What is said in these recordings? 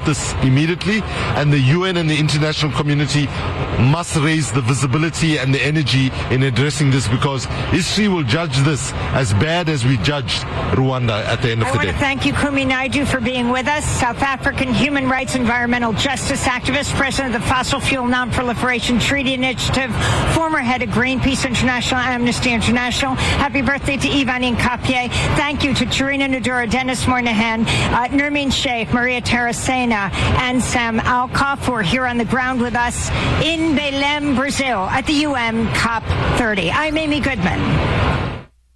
this immediately, and the UN and the international community must raise the visibility and the energy in addressing this, because history will judge this as bad as we judged Rwanda at the end of the day. I want to thank you, Kumi Naidoo, for being with us. South African human rights, environmental justice activist, president of the Fossil Fuel Non-Proliferation Treaty Initiative, former head of Greenpeace International, Amnesty International. Happy birthday to Ivan Inkapie. Thank you to Tarina Nadura, Dennis Moynihan, Nermeen Sheikh, Maria Terracena, and Sam Alcoff, who are here on the ground with us in Belém, Brazil, at the UN COP30. I'm Amy Goodman.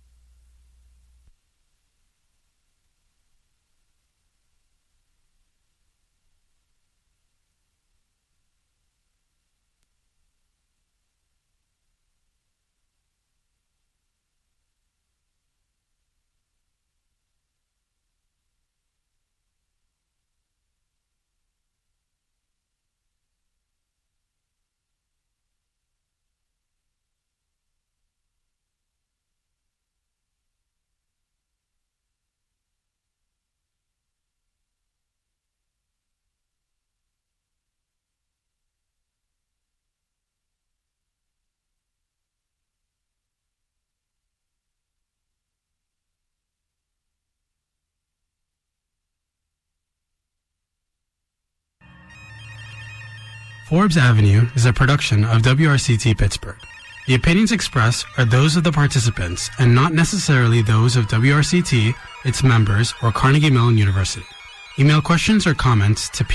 Forbes Avenue is a production of WRCT Pittsburgh. The opinions expressed are those of the participants and not necessarily those of WRCT, its members, or Carnegie Mellon University. Email questions or comments to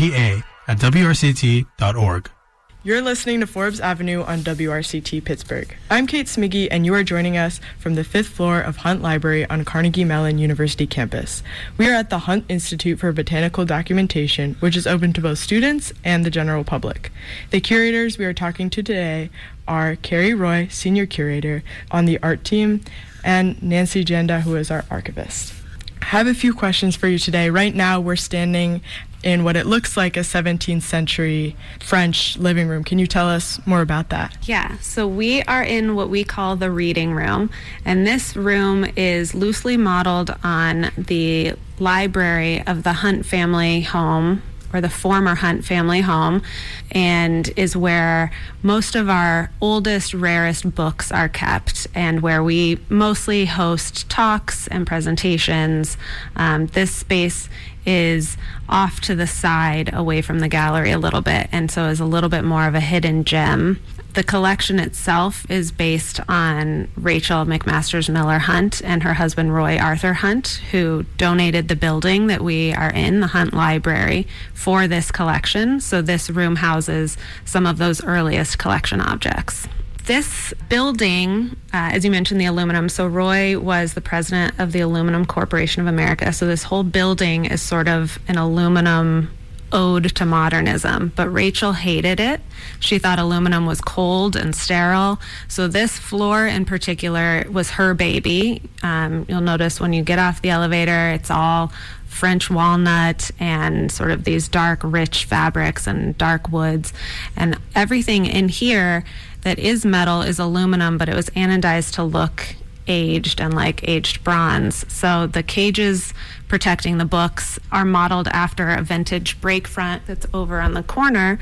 pa@wrct.org. You're listening to Forbes Avenue on WRCT Pittsburgh. I'm Kate Smiggy, and you are joining us from the 5th floor of Hunt Library on Carnegie Mellon University campus. We are at the Hunt Institute for Botanical Documentation, which is open to both students and the general public. The curators we are talking to today are Carrie Roy, Senior Curator on the art team, and Nancy Janda, who is our archivist. I have a few questions for you today. Right now, we're standing in what it looks like a 17th century French living room. Can you tell us more about that? Yeah, so we are in what we call the reading room, and this room is loosely modeled on the library of the Hunt family home, or the former Hunt family home, and is where most of our oldest, rarest books are kept, and where we mostly host talks and presentations. This space is off to the side away from the gallery a little bit, and so is a little bit more of a hidden gem. The collection itself is based on Rachel McMasters Miller Hunt and her husband Roy Arthur Hunt, who donated the building that we are in, the Hunt Library, for this collection. So this room houses some of those earliest collection objects. This building, as you mentioned, the aluminum, so Roy was the president of the Aluminum Corporation of America, so this whole building is sort of an aluminum ode to modernism, but Rachel hated it. She thought aluminum was cold and sterile, so this floor in particular was her baby. You'll notice when you get off the elevator, it's all French walnut and sort of these dark, rich fabrics and dark woods, and everything in here that is metal is aluminum, but it was anodized to look aged and like aged bronze. So the cages protecting the books are modeled after a vintage break front that's over on the corner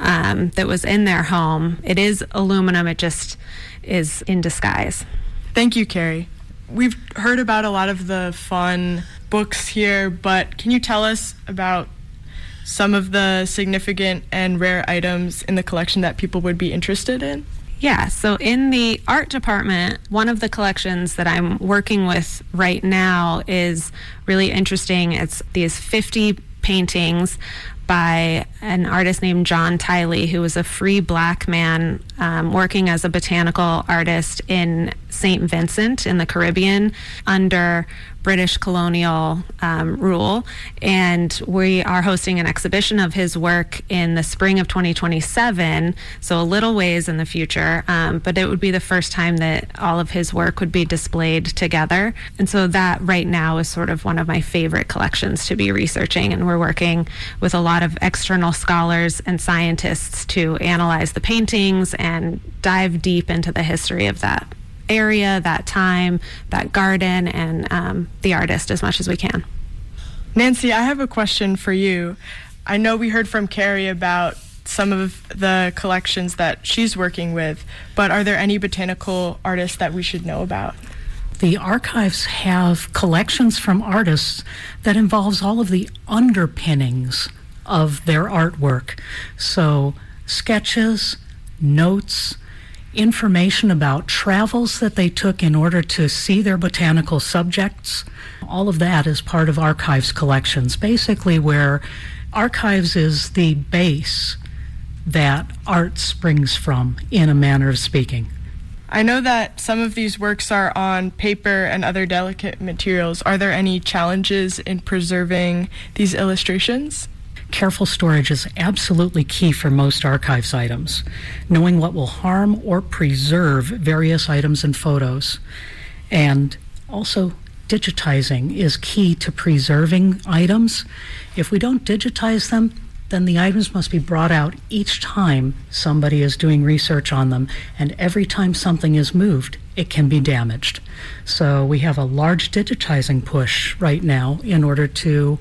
that was in their home. It is aluminum, it just is in disguise. Thank you, Carrie. We've heard about a lot of the fun books here, but can you tell us about some of the significant and rare items in the collection that people would be interested in? Yeah, so in the art department, one of the collections that I'm working with right now is really interesting. It's these 50 paintings by an artist named John Tiley, who was a free black man working as a botanical artist in St. Vincent in the Caribbean under British colonial rule. And we are hosting an exhibition of his work in the spring of 2027, so a little ways in the future, but it would be the first time that all of his work would be displayed together. And so that right now is sort of one of my favorite collections to be researching, and we're working with a lot of external scholars and scientists to analyze the paintings and dive deep into the history of that area, that time, that garden, and the artist as much as we can. Nancy, I have a question for you. I know we heard from Carrie about some of the collections that she's working with, but are there any botanical artists that we should know about? The archives have collections from artists that involves all of the underpinnings of their artwork. So sketches, notes, information about travels that they took in order to see their botanical subjects. All of that is part of archives collections, basically where archives is the base that art springs from, in a manner of speaking. I know that some of these works are on paper and other delicate materials. Are there any challenges in preserving these illustrations? Careful storage is absolutely key for most archives items. Knowing what will harm or preserve various items and photos. And also, digitizing is key to preserving items. If we don't digitize them, then the items must be brought out each time somebody is doing research on them, and every time something is moved, it can be damaged. So we have a large digitizing push right now in order to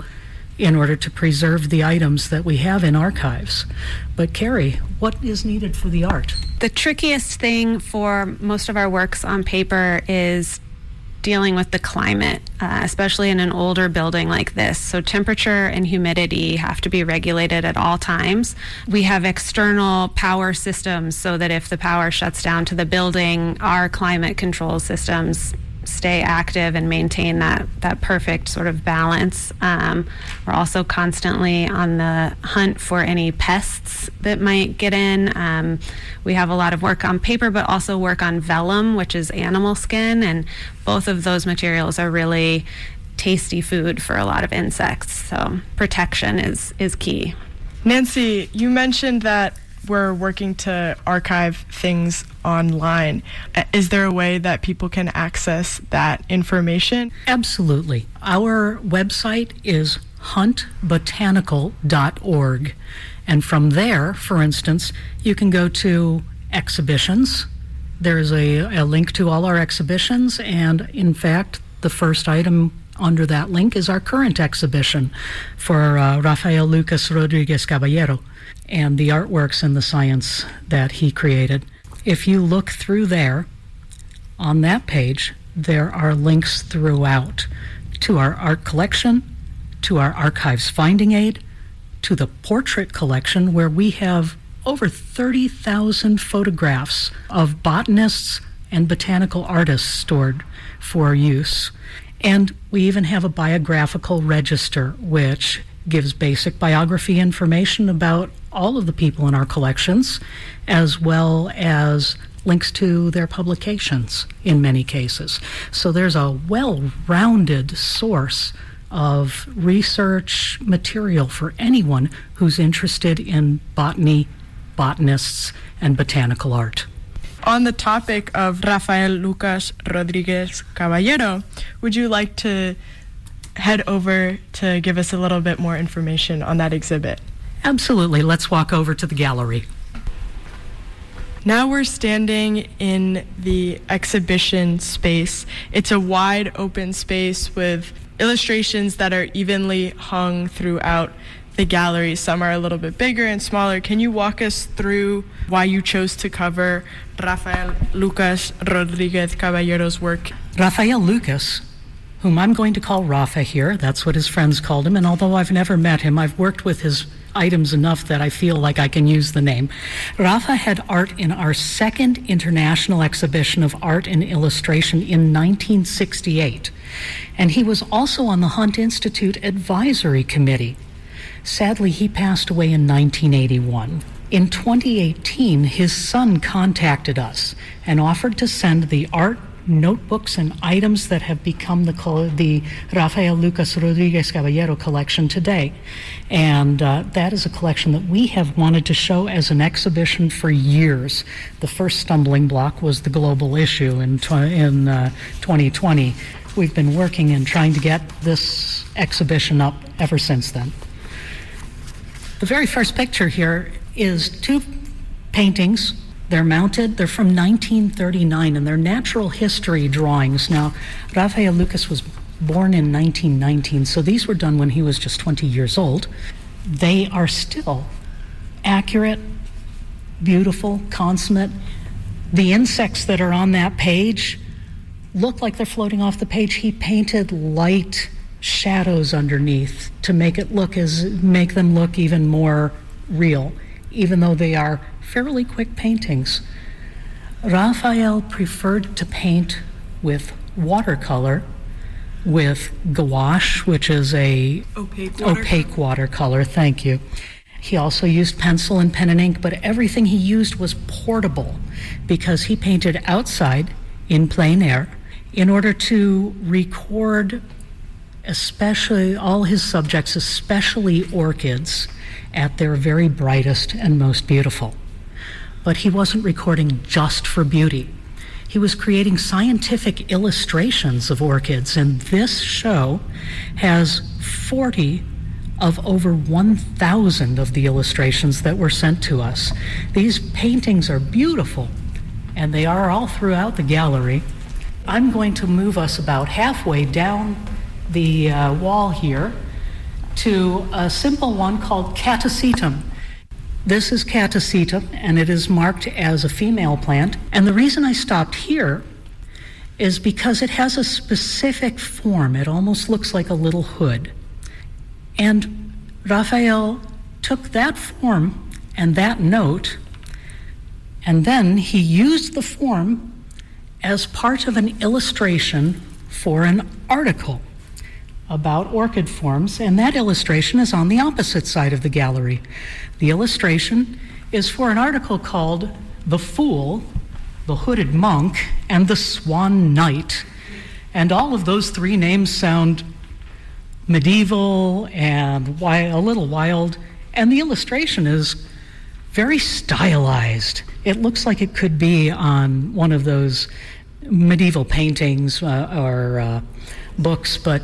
preserve the items that we have in archives. But Carrie, what is needed for the art? The trickiest thing for most of our works on paper is dealing with the climate, especially in an older building like this. So temperature and humidity have to be regulated at all times. We have external power systems so that if the power shuts down to the building, our climate control systems stay active and maintain that perfect sort of balance. We're also constantly on the hunt for any pests that might get in. We have a lot of work on paper, but also work on vellum, which is animal skin, and both of those materials are really tasty food for a lot of insects. So protection is key. Nancy, you mentioned that we're working to archive things online. Is there a way that people can access that information? Absolutely. Our website is huntbotanical.org. And from there, for instance, you can go to exhibitions. There's a link to all our exhibitions, and in fact, the first item under that link is our current exhibition for Rafael Lucas Rodriguez Caballero and the artworks and the science that he created. If you look through there, on that page, there are links throughout to our art collection, to our archives finding aid, to the portrait collection, where we have over 30,000 photographs of botanists and botanical artists stored for use. And we even have a biographical register, which gives basic biography information about all of the people in our collections, as well as links to their publications in many cases. So there's a well-rounded source of research material for anyone who's interested in botany, botanists, and botanical art. On the topic of Rafael Lucas Rodriguez Caballero, would you like to head over to give us a little bit more information on that exhibit? Absolutely. Let's walk over to the gallery. Now we're standing in the exhibition space. It's a wide open space with illustrations that are evenly hung throughout the gallery. Some are a little bit bigger and smaller. Can you walk us through why you chose to cover Rafael Lucas Rodriguez Caballero's work? Rafael Lucas, whom I'm going to call Rafa here, that's what his friends called him, and although I've never met him, I've worked with his items enough that I feel like I can use the name. Rafa had art in our second international exhibition of art and illustration in 1968, and he was also on the Hunt Institute Advisory Committee. Sadly, he passed away in 1981. In 2018, his son contacted us and offered to send the art, notebooks, and items that have become the Rafael Lucas Rodriguez Caballero collection today. And that is a collection that we have wanted to show as an exhibition for years. The first stumbling block was the global issue in 2020. We've been working and trying to get this exhibition up ever since then. The very first picture here is two paintings. They're mounted. They're from 1939, and they're natural history drawings. Now, Rafael Lucas was born in 1919, so these were done when he was just 20 years old. they are still accurate, beautiful, consummate. The insects that are on that page look like they're floating off the page. He painted light shadows underneath to make them look even more real, even though they are fairly quick paintings. Raphael preferred to paint with watercolor, with gouache, which is a opaque watercolor. Thank you. He also used pencil and pen and ink, but everything he used was portable because he painted outside in plein air in order to record especially all his subjects, especially orchids, at their very brightest and most beautiful. But he wasn't recording just for beauty. He was creating scientific illustrations of orchids, and this show has 40 of over 1,000 of the illustrations that were sent to us. These paintings are beautiful, and they are all throughout the gallery. I'm going to move us about halfway down the wall here to a simple one called Catasetum. This is Catasetum, and it is marked as a female plant. And the reason I stopped here is because it has a specific form. It almost looks like a little hood. And Raphael took that form and that note, and then he used the form as part of an illustration for an article about orchid forms, and that illustration is on the opposite side of the gallery. The illustration is for an article called The Fool, the Hooded Monk, and the Swan Knight. And all of those three names sound medieval and a little wild, and the illustration is very stylized. It looks like it could be on one of those medieval paintings or books, but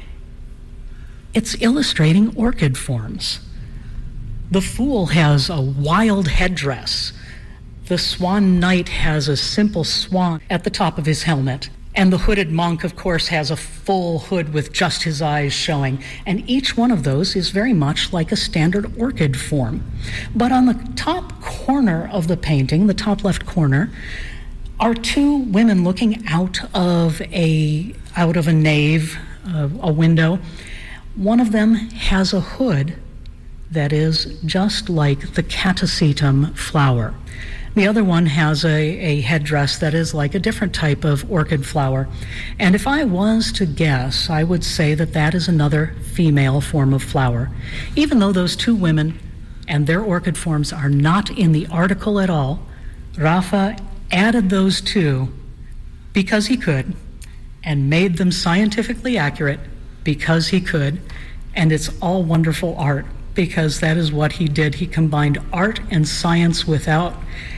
it's illustrating orchid forms. The Fool has a wild headdress. The Swan Knight has a simple swan at the top of his helmet. And the Hooded Monk, of course, has a full hood with just his eyes showing. And each one of those is very much like a standard orchid form. But on the top corner of the painting, the top left corner, are two women looking out of a nave, a window. One of them has a hood that is just like the Catasetum flower. The other one has a headdress that is like a different type of orchid flower. And if I was to guess, I would say that that is another female form of flower. Even though those two women and their orchid forms are not in the article at all, Rafa added those two because he could and made them scientifically accurate because he could, and it's all wonderful art because that is what he did. He combined art and science without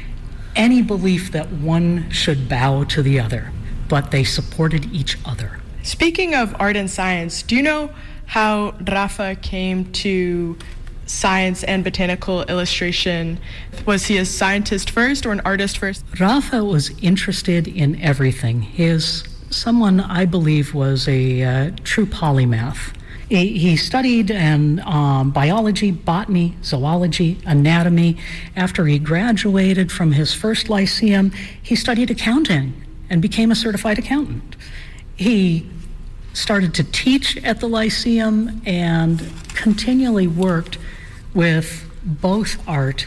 any belief that one should bow to the other, but they supported each other. Speaking of art and science, do you know how Rafa came to science and botanical illustration? Was he a scientist first or an artist first? Rafa was interested in everything. He is someone I believe was a true polymath. He studied biology, botany, zoology, anatomy. After he graduated from his first lyceum, he studied accounting and became a certified accountant. He started to teach at the lyceum and continually worked with both art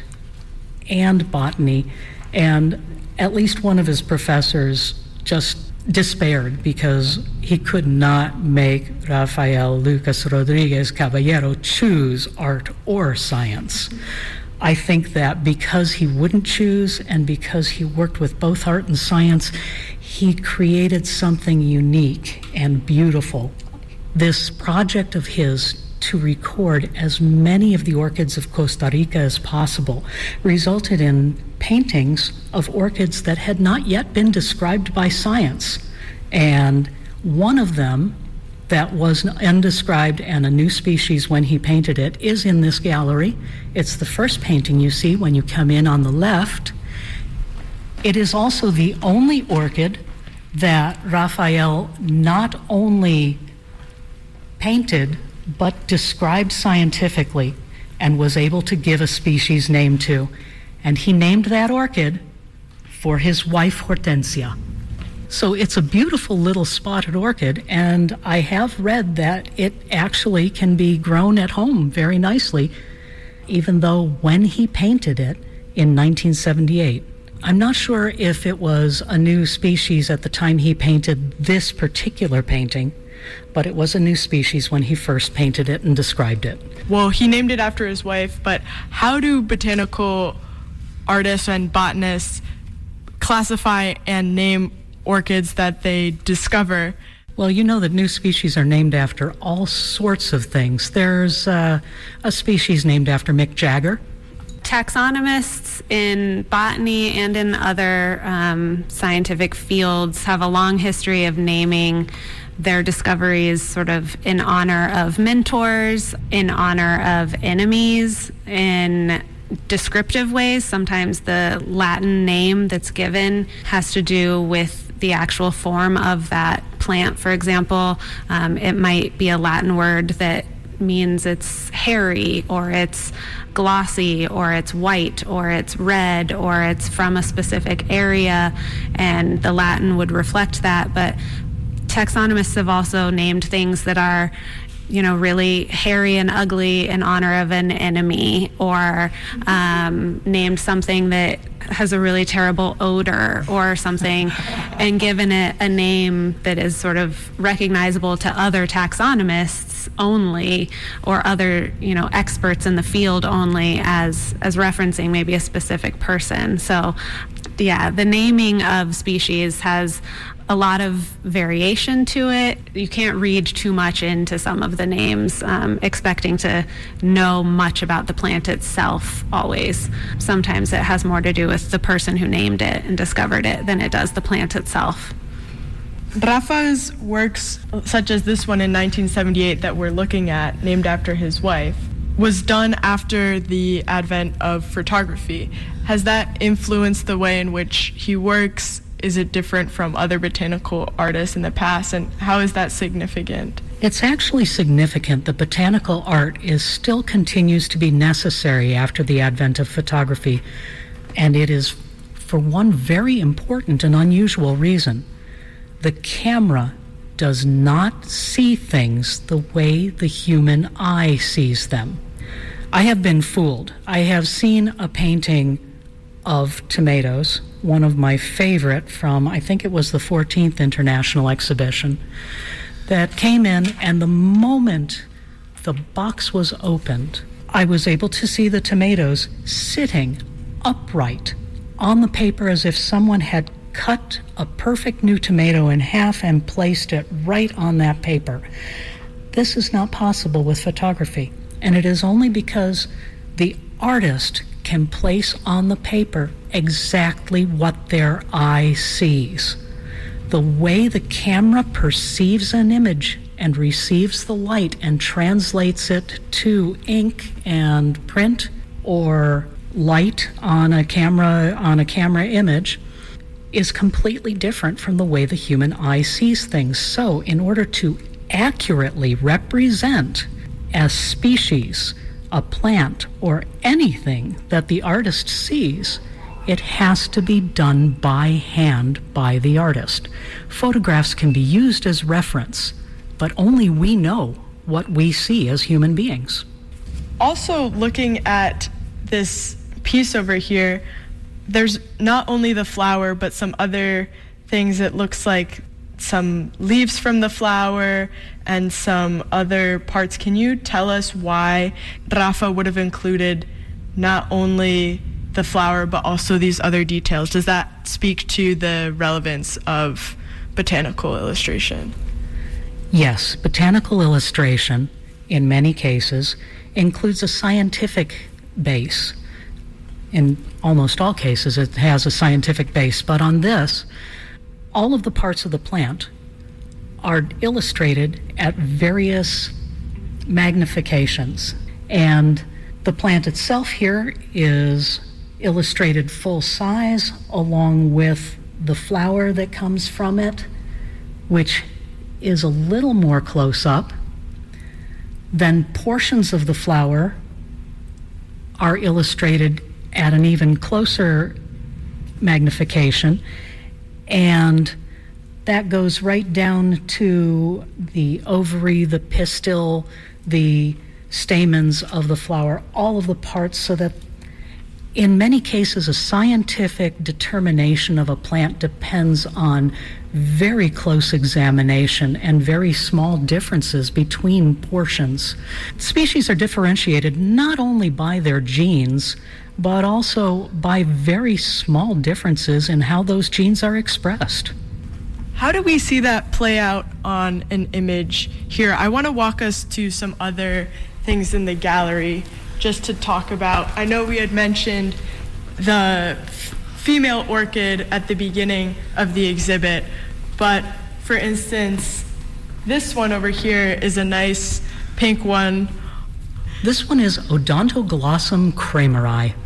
and botany. And at least one of his professors just despaired because he could not make Rafael Lucas Rodriguez Caballero choose art or science. I think that because he wouldn't choose and because he worked with both art and science, he created something unique and beautiful. This project of his to record as many of the orchids of Costa Rica as possible resulted in paintings of orchids that had not yet been described by science. And one of them that was undescribed and a new species when he painted it is in this gallery. It's the first painting you see when you come in on the left. It is also the only orchid that Raphael not only painted but described scientifically. and was able to give a species name to. And he named that orchid for his wife, Hortensia. So it's a beautiful little spotted orchid, and I have read that it actually can be grown at home very nicely, even though when he painted it in 1978, I'm not sure if it was a new species at the time he painted this particular painting, but it was a new species when he first painted it and described it. Well, he named it after his wife, but how do botanical artists and botanists classify and name orchids that they discover? Well, you know that new species are named after all sorts of things. There's a species named after Mick Jagger. Taxonomists in botany and in other scientific fields have a long history of naming their discoveries sort of in honor of mentors, in honor of enemies, in descriptive ways. Sometimes the Latin name that's given has to do with the actual form of that plant. For example, it might be a Latin word that means it's hairy, or it's glossy, or it's white, or it's red, or it's from a specific area, and the Latin would reflect that. But taxonomists have also named things that are, you know, really hairy and ugly in honor of an enemy, or named something that has a really terrible odor or something, and given it a name that is sort of recognizable to other taxonomists only, or other, you know, experts in the field only, as referencing maybe a specific person. So yeah, the naming of species has a lot of variation to it. You can't read too much into some of the names, expecting to know much about the plant itself always. Sometimes it has more to do with the person who named it and discovered it than it does the plant itself. Rafa's works, such as this one in 1978 that we're looking at, named after his wife, was done after the advent of photography. Has that influenced the way in which he works? Is it different from other botanical artists in the past, and how is that significant? It's actually significant that botanical art still continues to be necessary after the advent of photography, and it is for one very important and unusual reason. The camera does not see things the way the human eye sees them. I have been fooled. I have seen a painting of tomatoes, one of my favorite from, I think it was the 14th International Exhibition, that came in, and the moment the box was opened, I was able to see the tomatoes sitting upright on the paper as if someone had cut a perfect new tomato in half and placed it right on that paper. This is not possible with photography, and it is only because the artist can place on the paper exactly what their eye sees. The way the camera perceives an image and receives the light and translates it to ink and print, or light on a camera image, is completely different from the way the human eye sees things. So in order to accurately represent a species, a plant, or anything that the artist sees, it has to be done by hand by the artist. Photographs can be used as reference, but only we know what we see as human beings. Also, looking at this piece over here, there's not only the flower, but some other things. It looks like some leaves from the flower and some other parts. Can you tell us why Rafa would have included not only the flower, but also these other details? Does that speak to the relevance of botanical illustration? Yes, botanical illustration, in many cases, includes a scientific base. In almost all cases, it has a scientific base, but on this, all of the parts of the plant are illustrated at various magnifications, and the plant itself here is illustrated full size, along with the flower that comes from it, which is a little more close up. Then portions of the flower are illustrated at an even closer magnification, and that goes right down to the ovary, the pistil, the stamens of the flower, all of the parts, so that in many cases a scientific determination of a plant depends on very close examination and very small differences between portions. Species are differentiated not only by their genes, but also by very small differences in how those genes are expressed. How do we see that play out on an image here? I want to walk us to some other things in the gallery just to talk about. I know we had mentioned the female orchid at the beginning of the exhibit, but for instance, this one over here is a nice pink one. This one is Odontoglossum krameri.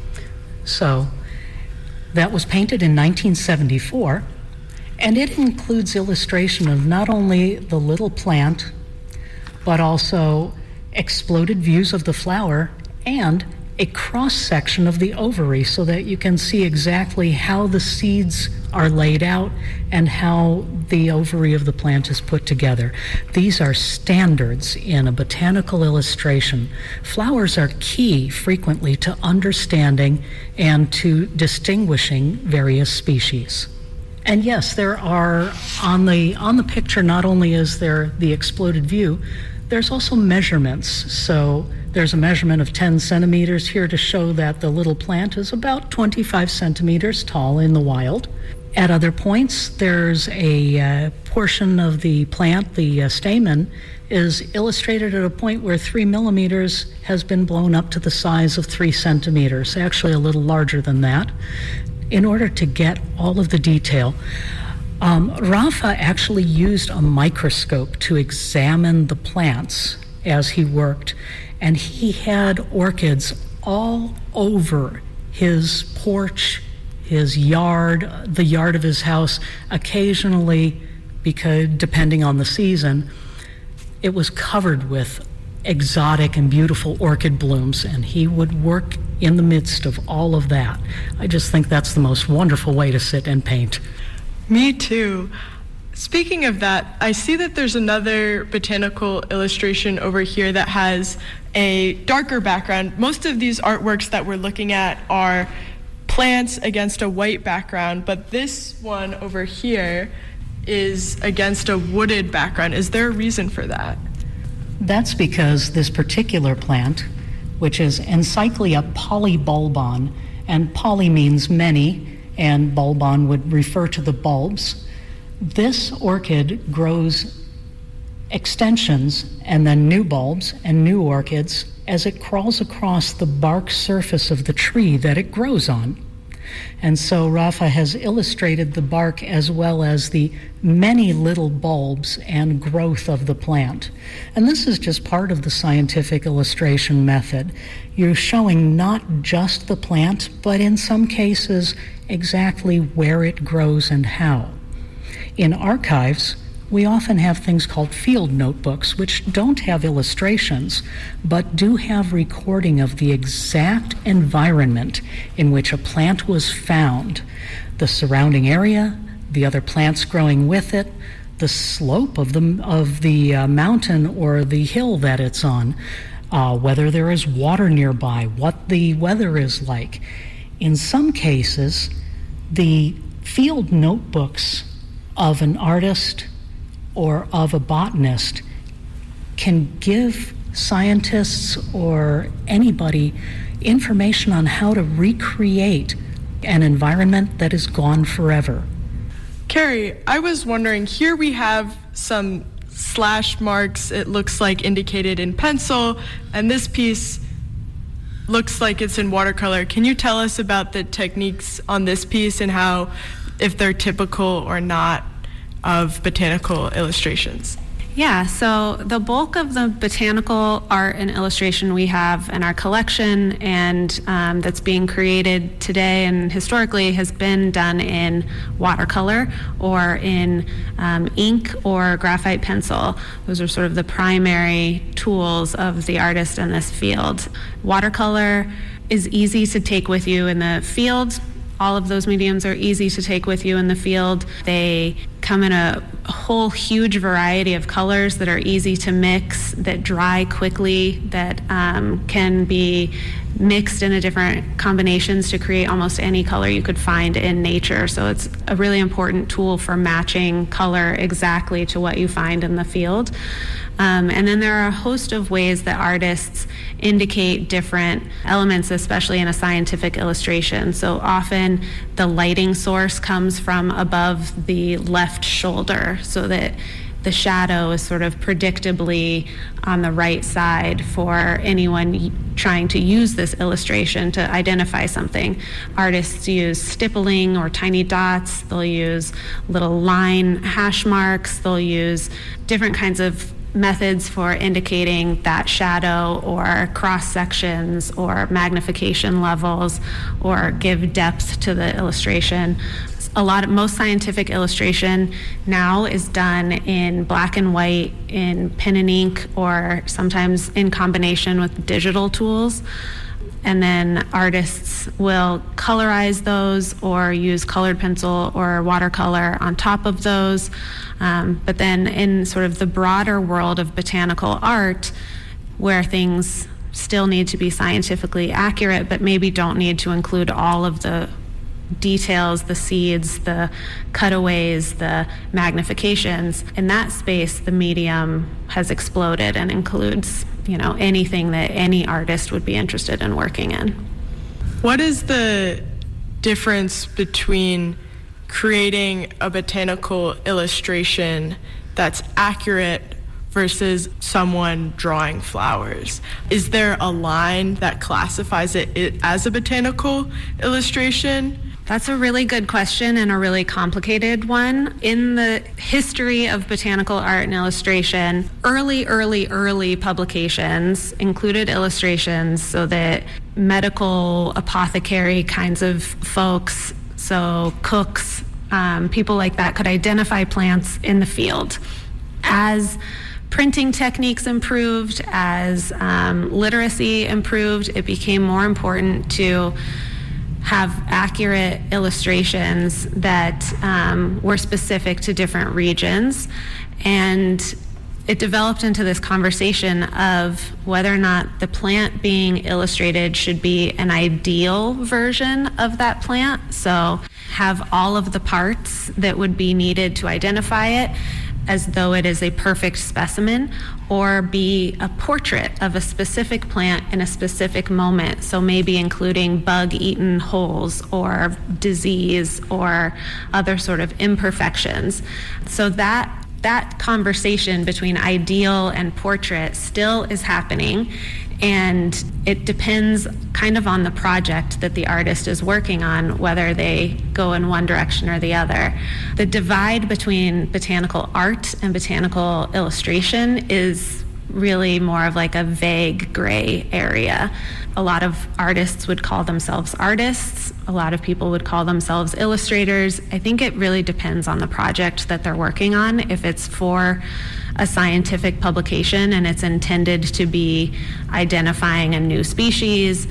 So that was painted in 1974, and it includes illustration of not only the little plant, but also exploded views of the flower and a cross-section of the ovary, so that you can see exactly how the seeds are laid out and how the ovary of the plant is put together. These are standards in a botanical illustration. Flowers are key frequently to understanding and to distinguishing various species. And yes, there are, on the picture, not only is there the exploded view, there's also measurements. So there's a measurement of 10 centimeters here to show that the little plant is about 25 centimeters tall in the wild. At other points, there's a portion of the plant, the stamen, is illustrated at a point where 3 millimeters has been blown up to the size of 3 centimeters, actually a little larger than that, in order to get all of the detail. Rafa actually used a microscope to examine the plants as he worked, and he had orchids all over his porch, his yard, the yard of his house. Occasionally, because depending on the season, it was covered with exotic and beautiful orchid blooms, and he would work in the midst of all of that. I just think that's the most wonderful way to sit and paint. Me too. Speaking of that, I see that there's another botanical illustration over here that has a darker background. Most of these artworks that we're looking at are plants against a white background, but this one over here is against a wooded background. Is there a reason for that? That's because this particular plant, which is Encyclia polybulbon, and poly means many, and bulbon would refer to the bulbs. This orchid grows extensions and then new bulbs and new orchids as it crawls across the bark surface of the tree that it grows on. And so Rafa has illustrated the bark as well as the many little bulbs and growth of the plant. And this is just part of the scientific illustration method. You're showing not just the plant, but in some cases, exactly where it grows and how. In archives, we often have things called field notebooks, which don't have illustrations, but do have recording of the exact environment in which a plant was found, the surrounding area, the other plants growing with it, the slope of the mountain or the hill that it's on, whether there is water nearby, what the weather is like. In some cases, the field notebooks of an artist or of a botanist can give scientists or anybody information on how to recreate an environment that is gone forever. Carrie, I was wondering, here we have some slash marks, it looks like indicated in pencil, and this piece looks like it's in watercolor. Can you tell us about the techniques on this piece and how, if they're typical or not, of botanical illustrations? Yeah, so the bulk of the botanical art and illustration we have in our collection and that's being created today and historically has been done in watercolor or in ink or graphite pencil. Those are sort of the primary tools of the artist in this field. Watercolor is easy to take with you in the field. All of those mediums are easy to take with you in the field. They come in a whole huge variety of colors that are easy to mix, that dry quickly, that can be mixed into different combinations to create almost any color you could find in nature. So it's a really important tool for matching color exactly to what you find in the field. And then there are a host of ways that artists indicate different elements, especially in a scientific illustration. So often the lighting source comes from above the left shoulder, so that the shadow is sort of predictably on the right side for anyone trying to use this illustration to identify something. Artists use stippling or tiny dots. They'll use little line hash marks. They'll use different kinds of methods for indicating that shadow, or cross sections, or magnification levels, or give depth to the illustration. Most scientific illustration now is done in black and white, in pen and ink, or sometimes in combination with digital tools. And then artists will colorize those or use colored pencil or watercolor on top of those. But then in sort of the broader world of botanical art, where things still need to be scientifically accurate, but maybe don't need to include all of the details, the seeds, the cutaways, the magnifications, in that space, the medium has exploded and includes, anything that any artist would be interested in working in. What is the difference between creating a botanical illustration that's accurate versus someone drawing flowers? Is there a line that classifies it as a botanical illustration? That's a really good question and a really complicated one. In the history of botanical art and illustration, early publications included illustrations so that medical apothecary kinds of folks, so cooks, people like that, could identify plants in the field. As printing techniques improved, as literacy improved, it became more important to have accurate illustrations that were specific to different regions. And it developed into this conversation of whether or not the plant being illustrated should be an ideal version of that plant. So have all of the parts that would be needed to identify it as though it is a perfect specimen, or be a portrait of a specific plant in a specific moment. So maybe including bug-eaten holes or disease or other sort of imperfections. So that conversation between ideal and portrait still is happening, and it depends kind of on the project that the artist is working on, whether they go in one direction or the other. The divide between botanical art and botanical illustration is really more of like a vague gray area. A lot of artists would call themselves artists. A lot of people would call themselves illustrators. I think it really depends on the project that they're working on. If it's for a scientific publication and it's intended to be identifying a new species,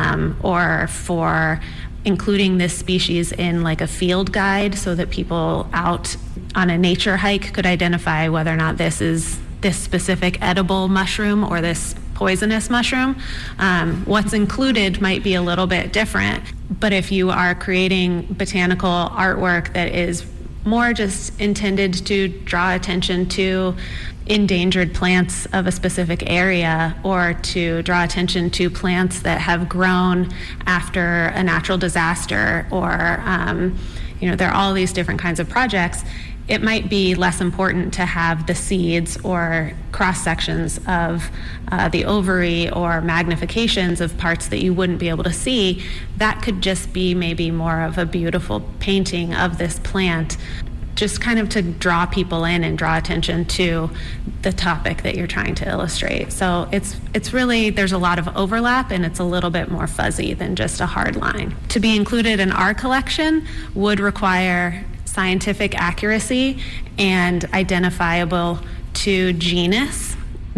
or for including this species in like a field guide so that people out on a nature hike could identify whether or not this is this specific edible mushroom or this poisonous mushroom. What's included might be a little bit different. But if you are creating botanical artwork that is more just intended to draw attention to endangered plants of a specific area, or to draw attention to plants that have grown after a natural disaster, or there are all these different kinds of projects, it might be less important to have the seeds or cross sections of the ovary or magnifications of parts that you wouldn't be able to see. That could just be maybe more of a beautiful painting of this plant, just kind of to draw people in and draw attention to the topic that you're trying to illustrate. So it's really, there's a lot of overlap, and it's a little bit more fuzzy than just a hard line. To be included in our collection would require scientific accuracy and identifiable to genus,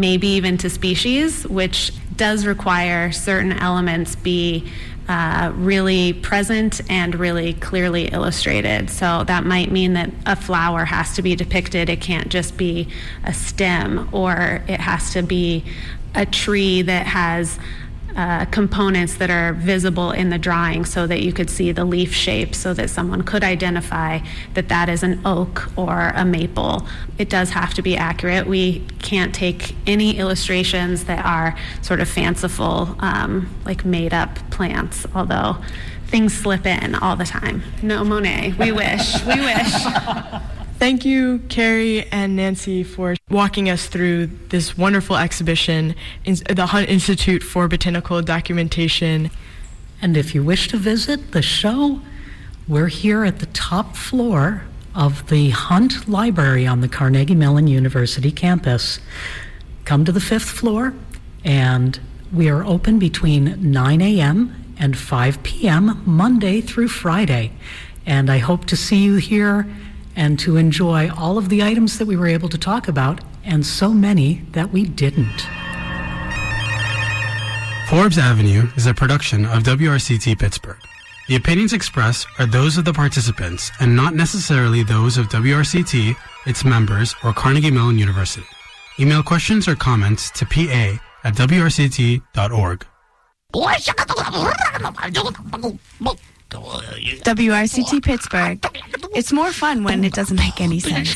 maybe even to species, which does require certain elements be really present and really clearly illustrated. So that might mean that a flower has to be depicted. It can't just be a stem, or it has to be a tree that has components that are visible in the drawing so that you could see the leaf shape, so that someone could identify that that is an oak or a maple. It does have to be accurate. We can't take any illustrations that are sort of fanciful, like made up plants, although things slip in all the time. No, Monet, we wish, we wish. Thank you, Carrie and Nancy, for walking us through this wonderful exhibition in the Hunt Institute for Botanical Documentation. And if you wish to visit the show, we're here at the top floor of the Hunt Library on the Carnegie Mellon University campus. Come to the 5th floor, and we are open between 9 a.m. and 5 p.m. Monday through Friday. And I hope to see you here and to enjoy all of the items that we were able to talk about, and so many that we didn't. Forbes Avenue is a production of WRCT Pittsburgh. The opinions expressed are those of the participants and not necessarily those of WRCT, its members, or Carnegie Mellon University. Email questions or comments to pa@wrct.org. WRCT Pittsburgh. It's more fun when it doesn't make any sense.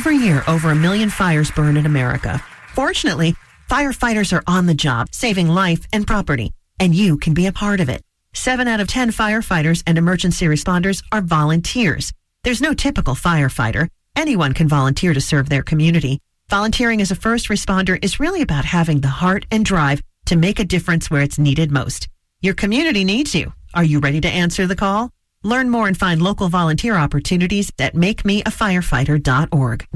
Every year, over 1 million fires burn in America. Fortunately, firefighters are on the job, saving life and property, and you can be a part of it. 7 out of 10 firefighters and emergency responders are volunteers. There's no typical firefighter. Anyone can volunteer to serve their community. Volunteering as a first responder is really about having the heart and drive to make a difference where it's needed most. Your community needs you. Are you ready to answer the call? Learn more and find local volunteer opportunities at makemeafirefighter.org.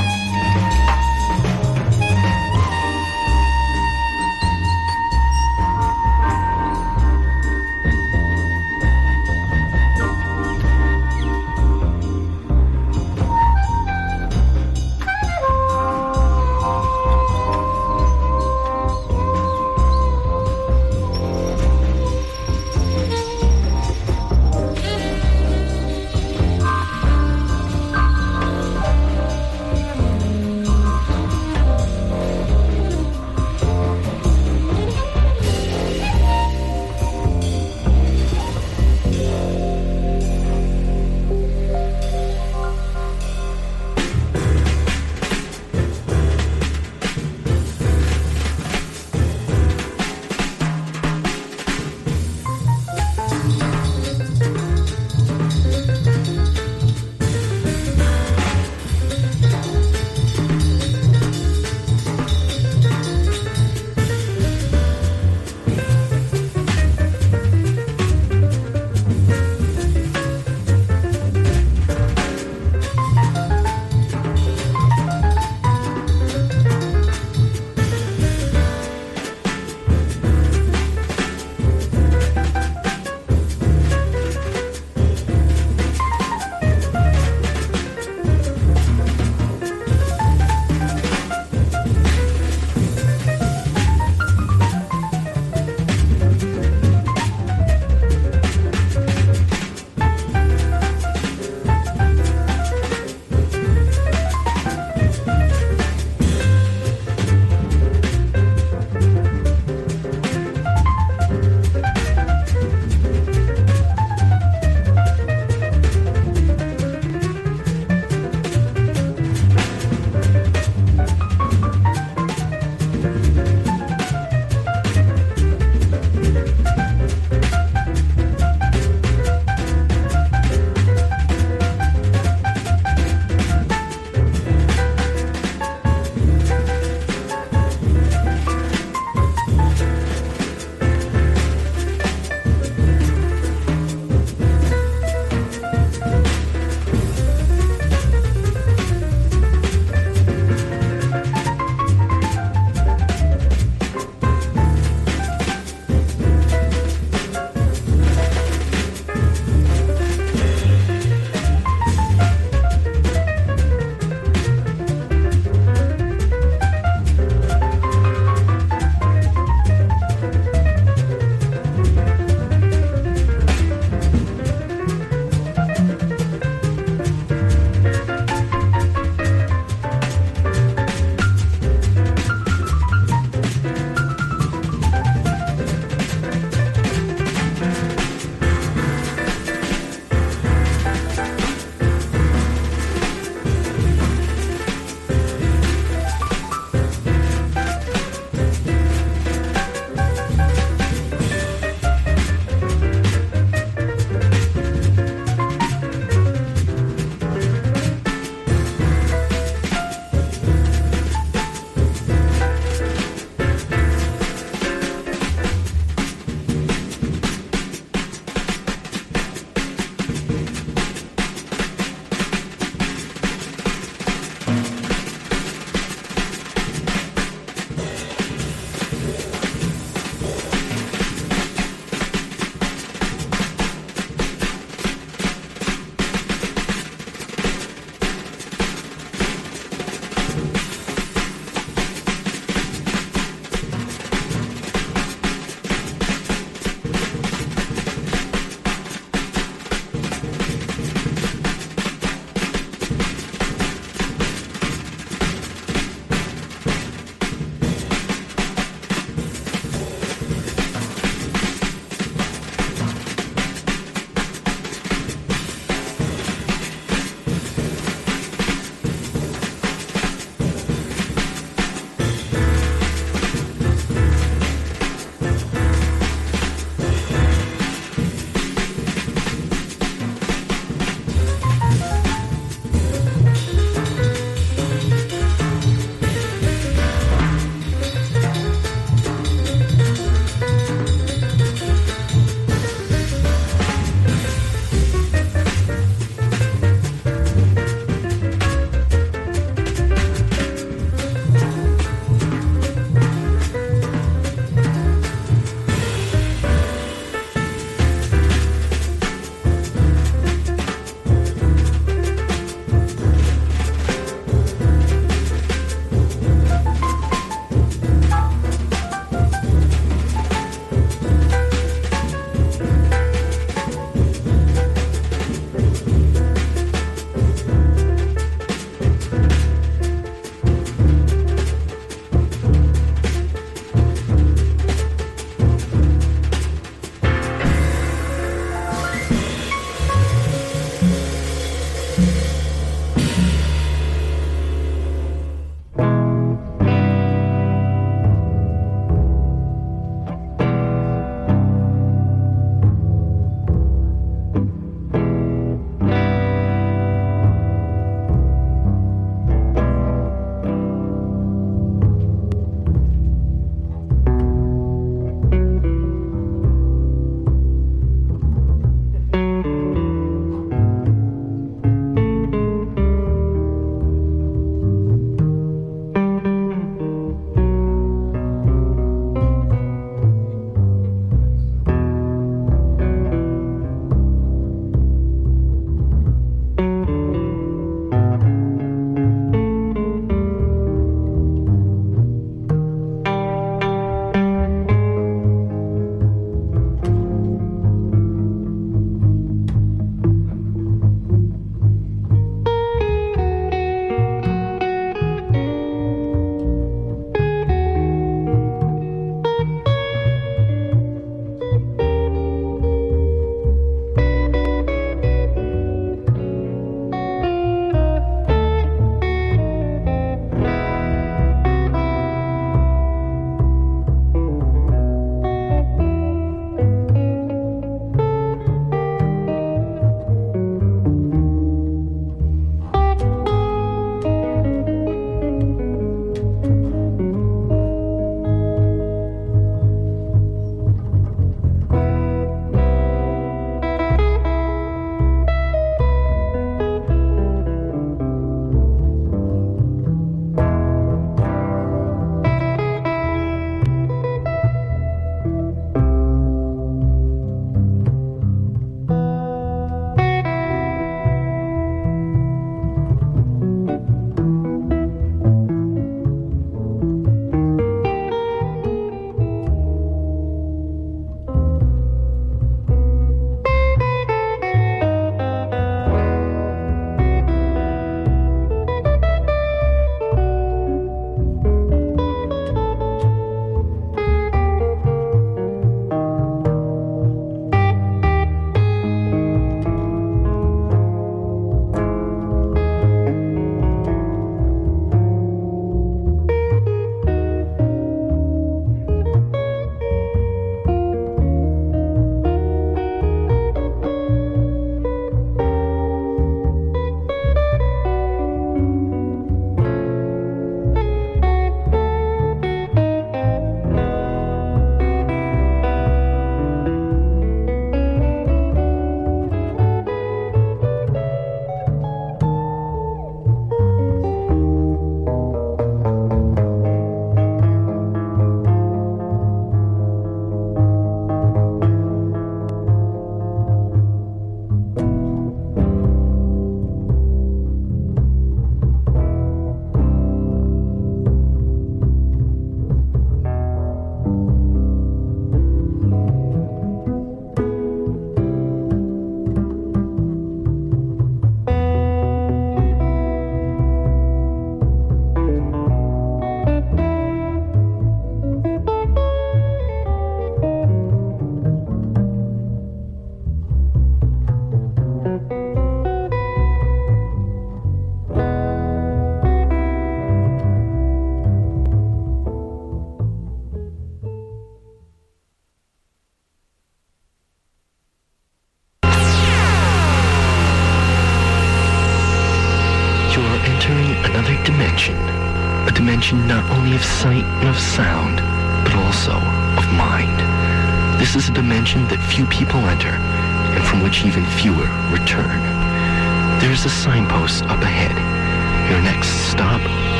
dimension not only of sight and of sound, but also of mind. This is a dimension that few people enter, and from which even fewer return. There is a signpost up ahead. Your next stop,